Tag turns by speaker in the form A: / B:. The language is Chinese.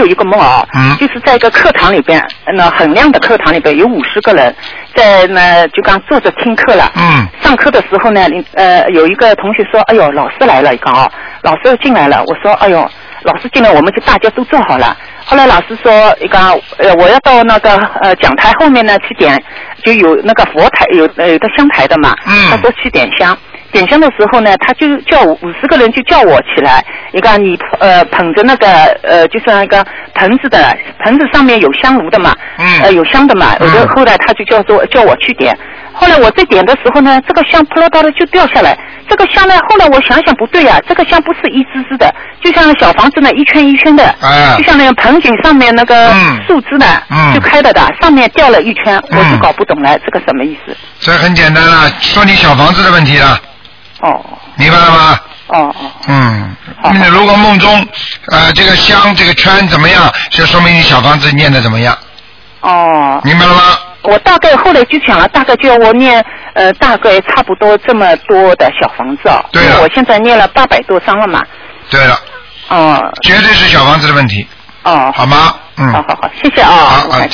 A: 有一个梦啊，就是在一个课堂里边，那很亮的课堂里边有50个人，在那就刚坐着听课了。上课的时候呢，有一个同学说：“哎呦，老师来了！”一个啊，老师进来了。我说：“哎呦，老师进来，我们就大家都坐好了。”后来老师说：“一个我要到那个讲台后面呢去点，就有那个佛台有个香台的嘛。”他说去点香。点香的时候呢，他就叫50个人就叫我起来，你看你捧着那个就是那个盆子上面有香炉的嘛，有香的嘛，后来他就叫我去点，后来我在点的时候呢，这个香扑啦哒的就掉下来，这个香呢，后来我想想不对啊，这个香不是一支支的，就像小房子呢一圈一圈的，就像那个盆景上面那个树枝呢，就开了的，上面掉了一圈，我就搞不懂了，这个什么意思？
B: 这很简单了，说你小房子的问题了。明白了吗？如果梦中这个香这个圈怎么样，就说明你小房子念的怎么样。明白了吗？
A: 我大概后来就想了，大概就要我念大概差不多这么多的小房子啊。
B: 对了，
A: 我现在念了800多张了嘛。
B: 对了。绝对是小房子的问题。好吗？
A: 好，谢谢啊。
B: 好。